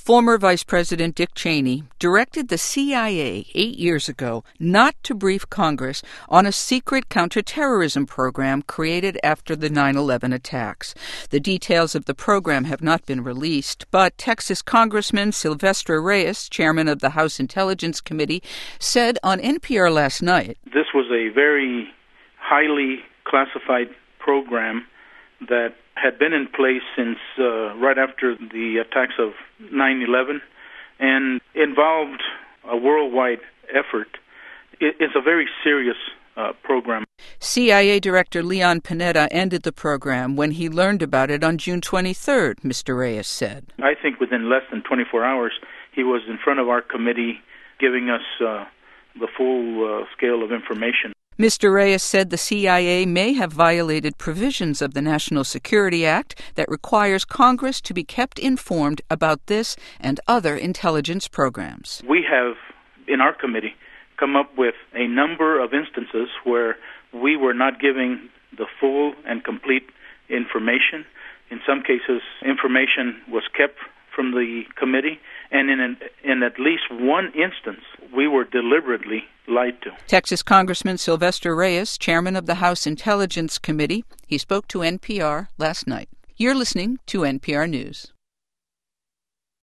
Former Vice President Dick Cheney directed the CIA 8 years ago not to brief Congress on a secret counterterrorism program created after the 9/11 attacks. The details of the program have not been released, but Texas Congressman Silvestre Reyes, chairman of the House Intelligence Committee, said on NPR last night, "This was a very highly classified program that had been in place since right after the attacks of 9/11 and involved a worldwide effort. It's a very serious program." CIA Director Leon Panetta ended the program when he learned about it on June 23rd, Mr. Reyes said. I think within less than 24 hours, he was in front of our committee giving us the full scale of information. Mr. Reyes said the CIA may have violated provisions of the National Security Act that requires Congress to be kept informed about this and other intelligence programs. We have, in our committee, come up with a number of instances where we were not giving the full and complete information. In some cases, information was kept from the committee, and in at least one instance, we were deliberately lied to. Texas Congressman Silvestre Reyes, chairman of the House Intelligence Committee, he spoke to NPR last night. You're listening to NPR News.